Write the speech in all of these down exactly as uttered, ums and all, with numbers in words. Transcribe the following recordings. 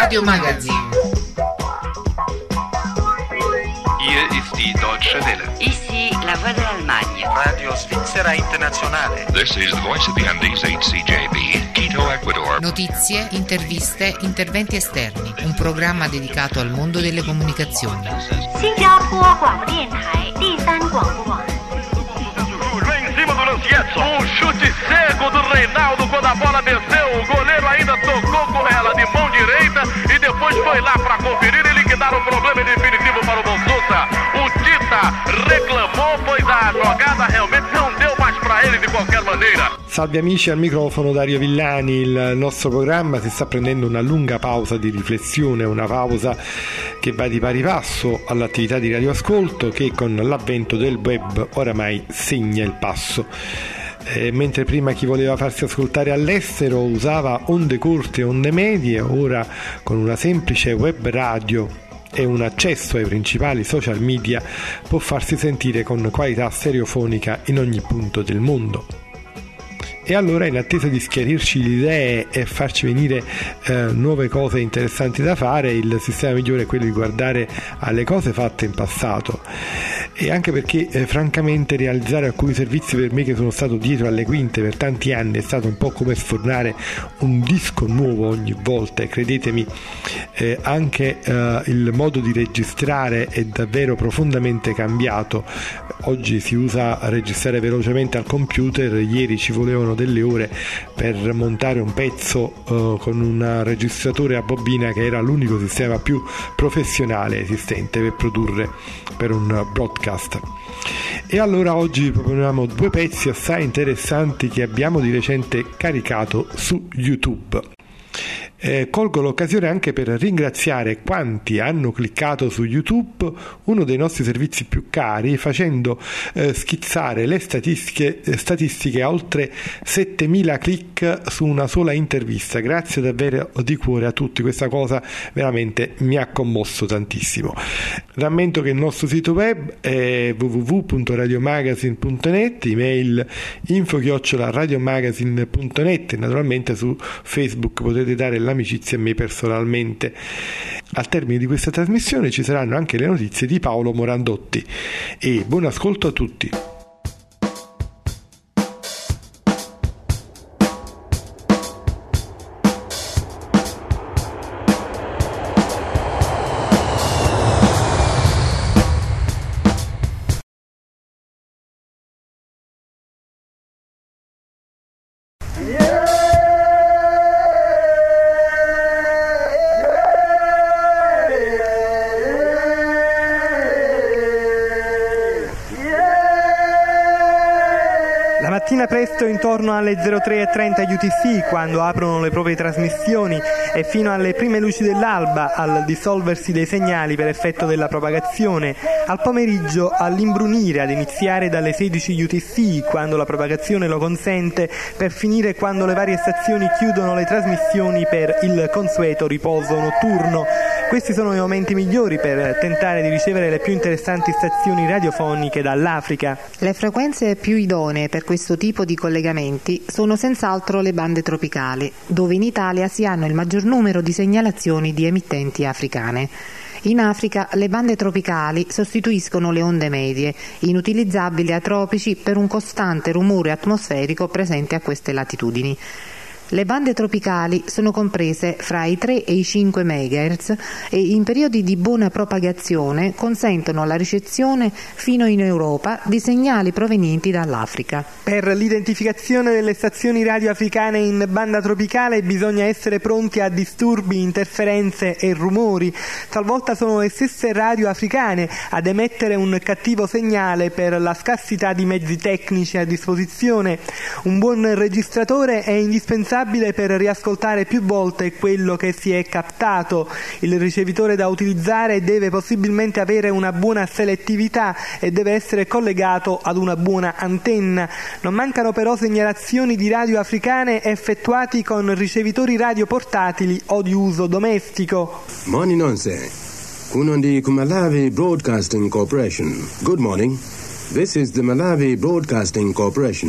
Radio Magazine. Hier ist die Deutsche Welle. Ici la Voix de l'Allemagne. Radio Svizzera Internazionale. This is the Voice of the Andes H C J B, Quito, Ecuador. Notizie, interviste, interventi esterni. Un programma dedicato al mondo delle comunicazioni. Em cima do Lancietto, um chute cego do Reinaldo quando a bola desceu, o goleiro ainda tocou com ela de mão direita e depois foi lá para conferir e liquidar o problema definitivo para o Bonsusa. O Tita reclamou, pois a jogada realmente não deu mais para ele de qualquer maneira. Salve amici, al microfono Dario Villani. Il nostro programma si sta prendendo una lunga pausa di riflessione, una pausa che va di pari passo all'attività di radioascolto che con l'avvento del web oramai segna il passo. Eh, mentre prima chi voleva farsi ascoltare all'estero usava onde corte e onde medie, ora con una semplice web radio e un accesso ai principali social media può farsi sentire con qualità stereofonica in ogni punto del mondo. E allora, in attesa di schiarirci le idee e farci venire eh, nuove cose interessanti da fare, il sistema migliore è quello di guardare alle cose fatte in passato. E anche perché eh, francamente realizzare alcuni servizi per me che sono stato dietro alle quinte per tanti anni è stato un po' come sfornare un disco nuovo ogni volta, e credetemi eh, anche eh, il modo di registrare è davvero profondamente cambiato. Oggi si usa registrare velocemente al computer, ieri ci volevano delle ore per montare un pezzo uh, con un registratore a bobina che era l'unico sistema più professionale esistente per produrre per un broadcast. E allora oggi proponiamo due pezzi assai interessanti che abbiamo di recente caricato su YouTube. Eh, colgo l'occasione anche per ringraziare quanti hanno cliccato su YouTube, uno dei nostri servizi più cari, facendo eh, schizzare le statistiche, eh, statistiche a oltre settemila click su una sola intervista. Grazie davvero di cuore a tutti, questa cosa veramente mi ha commosso tantissimo. Rammento che il nostro sito web è w w w punto radiomagazine punto net, email info chiocciola radiomagazine punto net, e naturalmente su Facebook potete dare l'amicizia a me personalmente. Al termine di questa trasmissione ci saranno anche le notizie di Paolo Morandotti, e buon ascolto a tutti. Mattina presto, intorno alle zero tre e trenta U T C, quando aprono le proprie trasmissioni, e fino alle prime luci dell'alba, al dissolversi dei segnali per effetto della propagazione, al pomeriggio all'imbrunire, ad iniziare dalle sedici U T C, quando la propagazione lo consente, per finire quando le varie stazioni chiudono le trasmissioni per il consueto riposo notturno. Questi sono i momenti migliori per tentare di ricevere le più interessanti stazioni radiofoniche dall'Africa. Le frequenze più idonee per questo tipo di collegamenti sono senz'altro le bande tropicali, dove in Italia si hanno il maggior numero di segnalazioni di emittenti africane. In Africa le bande tropicali sostituiscono le onde medie, inutilizzabili ai tropici per un costante rumore atmosferico presente a queste latitudini. Le bande tropicali sono comprese fra i tre e i cinque megahertz e in periodi di buona propagazione consentono la ricezione fino in Europa di segnali provenienti dall'Africa. Per l'identificazione delle stazioni radio africane in banda tropicale bisogna essere pronti a disturbi, interferenze e rumori. Talvolta sono le stesse radio africane ad emettere un cattivo segnale per la scarsità di mezzi tecnici a disposizione. Un buon registratore è indispensabile per riascoltare più volte quello che si è captato. Il ricevitore da utilizzare deve possibilmente avere una buona selettività e deve essere collegato ad una buona antenna. Non mancano però segnalazioni di radio africane effettuati con ricevitori radio portatili o di uso domestico. Morning nonse. Kunondi Kumalawi Broadcasting Corporation. Good morning. This is the Malawi Broadcasting Corporation.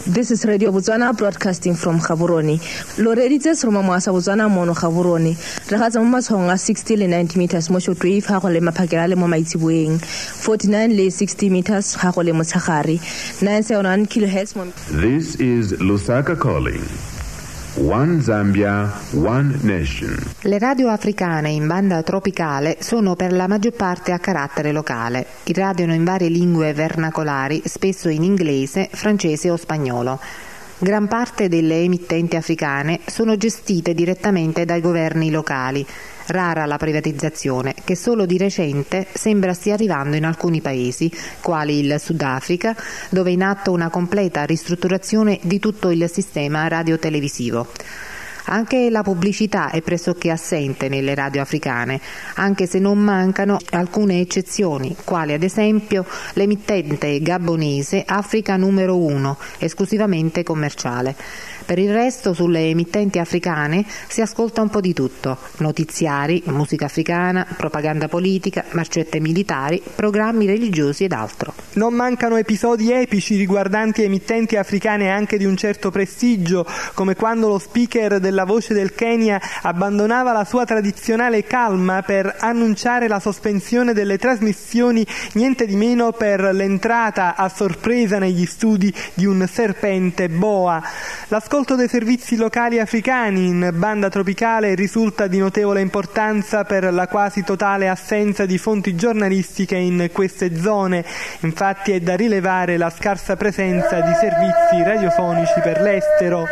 This is Radio Botswana broadcasting from Gaborone. Lo reditse sroma moasa Botswana mono Gaborone. Re ga tsama matshonga sixty le ninety meters mo short wave ha go le maphakela le mo maitsibweng. forty-nine le sixty meters ha go le motshagare. nine seventy-one kilohertz mo. This is Lusaka calling. One Zambia, one nation. Le radio africane in banda tropicale sono per la maggior parte a carattere locale. Irradiano in varie lingue vernacolari, spesso in inglese, francese o spagnolo. Gran parte delle emittenti africane sono gestite direttamente dai governi locali. Rara la privatizzazione, che solo di recente sembra stia arrivando in alcuni paesi, quali il Sudafrica, dove è in atto una completa ristrutturazione di tutto il sistema radiotelevisivo. Anche la pubblicità è pressoché assente nelle radio africane, anche se non mancano alcune eccezioni, quali ad esempio l'emittente gabonese Africa numero uno, esclusivamente commerciale. Per il resto, sulle emittenti africane si ascolta un po' di tutto: notiziari, musica africana, propaganda politica, marcette militari, programmi religiosi ed altro. Non mancano episodi epici riguardanti emittenti africane anche di un certo prestigio, come quando lo speaker della Voce del Kenya abbandonava la sua tradizionale calma per annunciare la sospensione delle trasmissioni, niente di meno per l'entrata a sorpresa negli studi di un serpente boa. L'ascolto dei servizi locali africani in banda tropicale risulta di notevole importanza per la quasi totale assenza di fonti giornalistiche in queste zone. Infatti è da rilevare la scarsa presenza di servizi radiofonici per l'estero.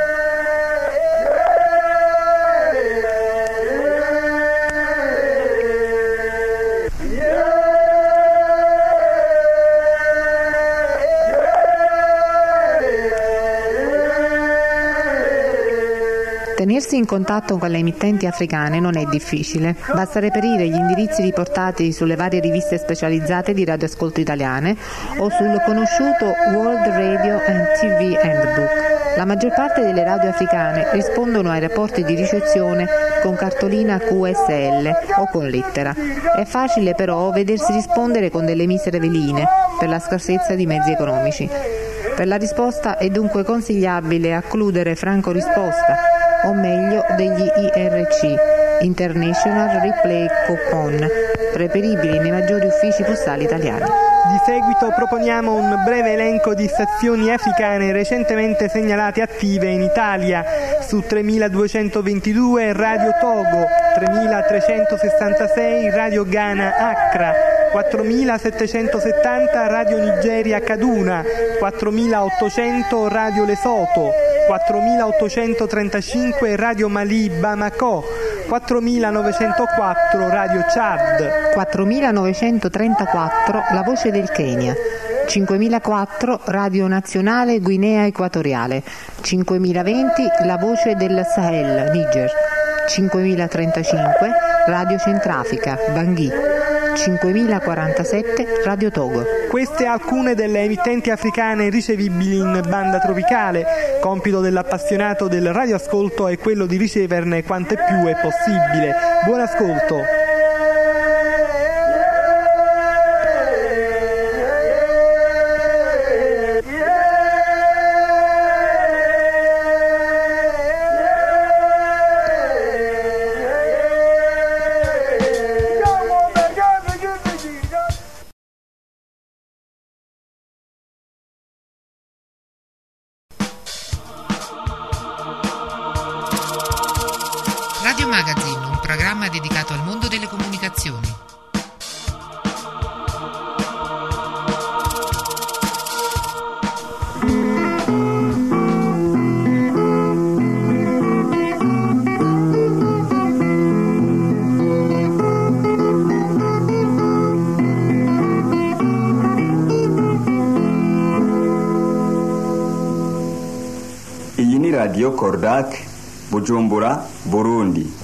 Tenersi in contatto con le emittenti africane non è difficile, basta reperire gli indirizzi riportati sulle varie riviste specializzate di radioascolto italiane o sul conosciuto World Radio and T V Handbook. La maggior parte delle radio africane rispondono ai rapporti di ricezione con cartolina Q S L o con lettera. È facile però vedersi rispondere con delle misere veline per la scarsezza di mezzi economici. Per la risposta è dunque consigliabile accludere Franco Risposta, o meglio degli I R C, International Replay Coupon, reperibili nei maggiori uffici postali italiani. Di seguito proponiamo un breve elenco di stazioni africane recentemente segnalate attive in Italia. Su tremiladuecentoventidue Radio Togo, tremilatrecentosessantasei Radio Ghana Accra, quattromilasettecentosettanta Radio Nigeria Kaduna, quattromilaottocento Radio Lesotho, quattromilaottocentotrentacinque Radio Mali Bamako, quattromilanovecentoquattro Radio Chad, quattromilanovecentotrentaquattro La Voce del Kenya, cinquemilaquattro Radio Nazionale Guinea Equatoriale, cinquemilaventi La Voce del Sahel Niger, cinquemilatrentacinque Radio Centrafrica Bangui, cinquemilaquarantasette Radio Togo. Queste alcune delle emittenti africane ricevibili in banda tropicale. Compito dell'appassionato del radioascolto è quello di riceverne quante più è possibile. Buon ascolto. Radio Magazine, un programma dedicato al mondo delle comunicazioni. Iyi ni Radio Kordak, Bujumbura, Burundi.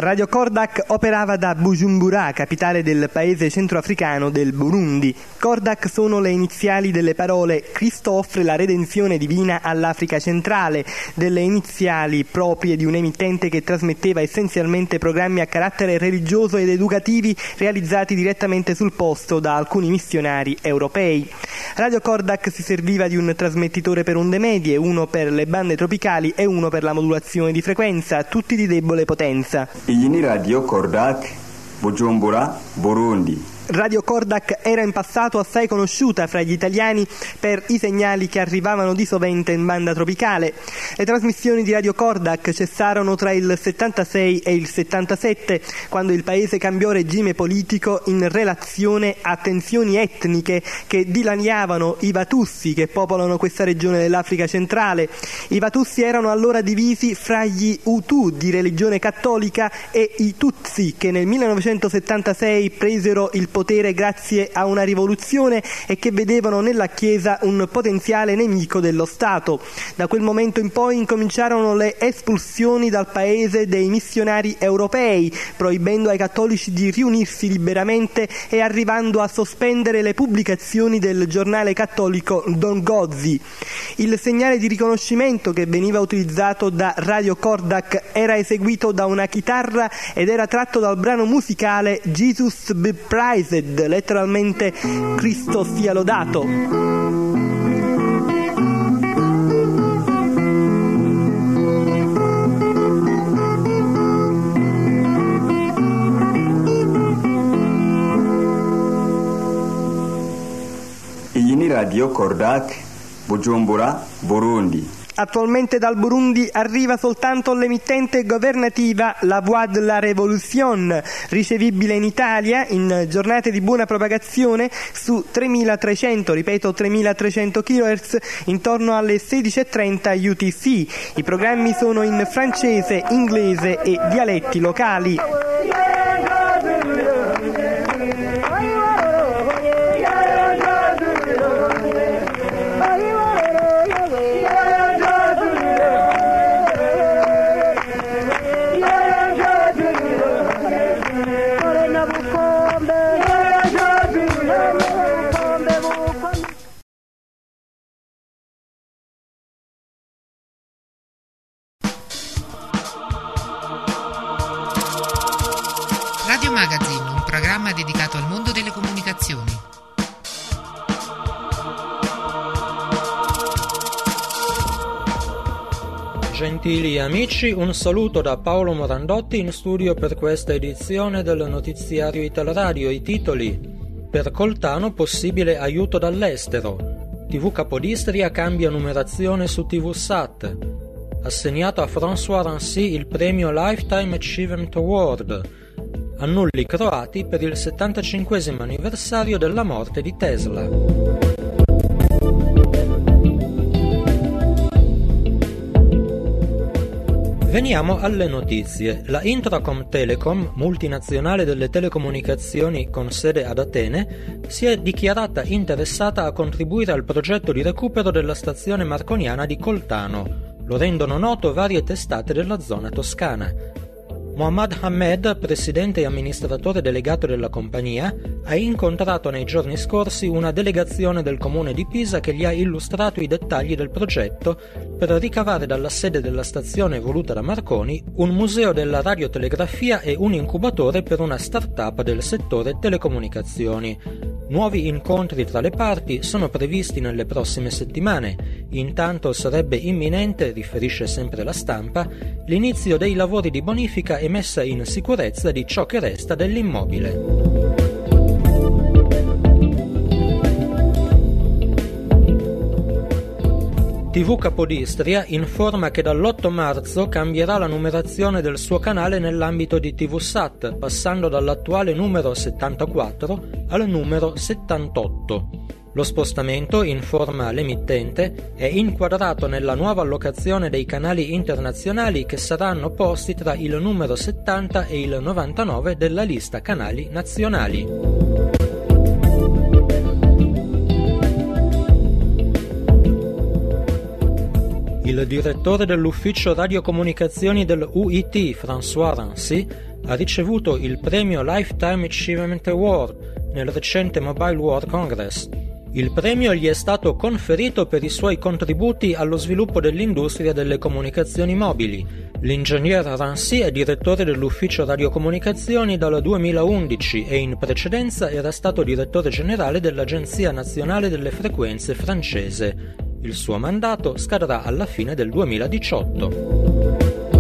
Radio Kordak operava da Bujumbura, capitale del paese centroafricano del Burundi. Kordak sono le iniziali delle parole Cristo offre la redenzione divina all'Africa centrale, delle iniziali proprie di un emittente che trasmetteva essenzialmente programmi a carattere religioso ed educativi realizzati direttamente sul posto da alcuni missionari europei. Radio Kordak si serviva di un trasmettitore per onde medie, uno per le bande tropicali e uno per la modulazione di frequenza, tutti di debole potenza. Iyi ni Radio Kordak, Bujumbura, Burundi. Radio Kordak era in passato assai conosciuta fra gli italiani per i segnali che arrivavano di sovente in banda tropicale. Le trasmissioni di Radio Kordak cessarono tra il settantasei e il settantasette, quando il paese cambiò regime politico in relazione a tensioni etniche che dilaniavano i Vatussi che popolano questa regione dell'Africa centrale. I Vatussi erano allora divisi fra gli Hutu di religione cattolica e i Tutsi che nel millenovecentosettantasei presero il potere grazie a una rivoluzione e che vedevano nella Chiesa un potenziale nemico dello Stato. Da quel momento in poi incominciarono le espulsioni dal paese dei missionari europei, proibendo ai cattolici di riunirsi liberamente e arrivando a sospendere le pubblicazioni del giornale cattolico Dongozi. Il segnale di riconoscimento che veniva utilizzato da Radio Kordak era eseguito da una chitarra ed era tratto dal brano musicale Jesus Be Praised, letteralmente Cristo sia lodato. Iyi ni Radio Kordak, Bujumbura, Burundi. Attualmente dal Burundi arriva soltanto l'emittente governativa La Voix de la Révolution, ricevibile in Italia in giornate di buona propagazione su tremilatrecento, ripeto tremilatrecento chilohertz, intorno alle sedici e trenta U T C. I programmi sono in francese, inglese e dialetti locali. Radio Magazine, un programma dedicato al mondo delle comunicazioni. Gentili amici, un saluto da Paolo Morandotti in studio per questa edizione del notiziario Italradio. I titoli: per Coltano possibile aiuto dall'estero, tivù Capodistria cambia numerazione su TVSat, assegnato a François Rancy il premio Lifetime Achievement Award, annulli croati per il settantacinquesimo anniversario della morte di Tesla. Veniamo alle notizie. La Intracom Telecom, multinazionale delle telecomunicazioni con sede ad Atene, si è dichiarata interessata a contribuire al progetto di recupero della stazione marconiana di Coltano. Lo rendono noto varie testate della zona toscana. Mohammad Hamed, presidente e amministratore delegato della compagnia, ha incontrato nei giorni scorsi una delegazione del comune di Pisa che gli ha illustrato i dettagli del progetto per ricavare dalla sede della stazione voluta da Marconi un museo della radiotelegrafia e un incubatore per una start-up del settore telecomunicazioni. Nuovi incontri tra le parti sono previsti nelle prossime settimane. Intanto sarebbe imminente, riferisce sempre la Stampa, l'inizio dei lavori di bonifica e messa in sicurezza di ciò che resta dell'immobile. tivù Capodistria informa che dall'otto marzo cambierà la numerazione del suo canale nell'ambito di TVSat, passando dall'attuale numero settantaquattro al numero settantotto. Lo spostamento, informa l'emittente, è inquadrato nella nuova allocazione dei canali internazionali che saranno posti tra il numero settanta e il novantanove della lista canali nazionali. Il direttore dell'ufficio radiocomunicazioni del U I T, François Rancy, ha ricevuto il premio Lifetime Achievement Award nel recente Mobile World Congress. Il premio gli è stato conferito per i suoi contributi allo sviluppo dell'industria delle comunicazioni mobili. L'ingegner Rancy è direttore dell'ufficio radiocomunicazioni dal duemilaundici e in precedenza era stato direttore generale dell'Agenzia Nazionale delle Frequenze francese. Il suo mandato scadrà alla fine del duemiladiciotto.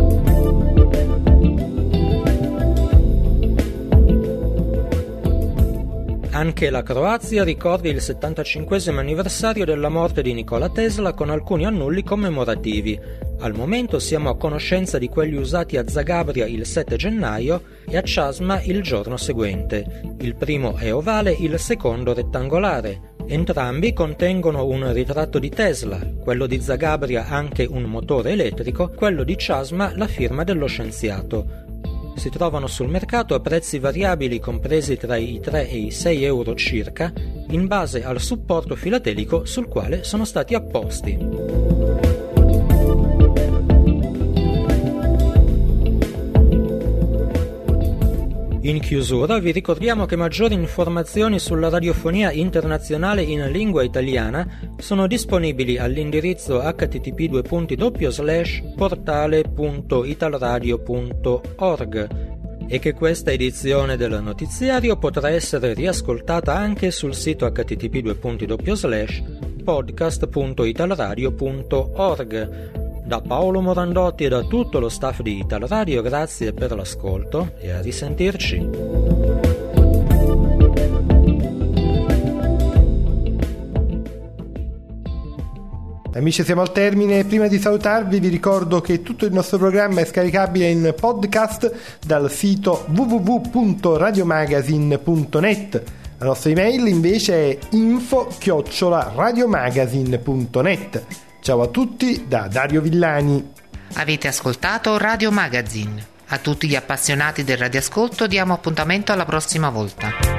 Anche la Croazia ricorda il settantacinquesimo anniversario della morte di Nikola Tesla con alcuni annulli commemorativi. Al momento siamo a conoscenza di quelli usati a Zagabria il sette gennaio e a Chasma il giorno seguente. Il primo è ovale, il secondo rettangolare. Entrambi contengono un ritratto di Tesla, quello di Zagabria anche un motore elettrico, quello di Chasma la firma dello scienziato. Si trovano sul mercato a prezzi variabili compresi tra i tre e i sei euro circa, in base al supporto filatelico sul quale sono stati apposti. In chiusura vi ricordiamo che maggiori informazioni sulla radiofonia internazionale in lingua italiana sono disponibili all'indirizzo h t t p due punti doppio slash portale punto italradio punto org e che questa edizione del notiziario potrà essere riascoltata anche sul sito h t t p due punti doppio slash podcast punto italradio punto org. Da Paolo Morandotti e da tutto lo staff di Italradio, grazie per l'ascolto e a risentirci. Amici, siamo al termine. Prima di salutarvi vi ricordo che tutto il nostro programma è scaricabile in podcast dal sito w w w punto radiomagazine punto net. La nostra email invece è info chiocciola radiomagazine punto net. Ciao a tutti da Dario Villani. Avete ascoltato Radio Magazine. A tutti gli appassionati del radioascolto diamo appuntamento alla prossima volta.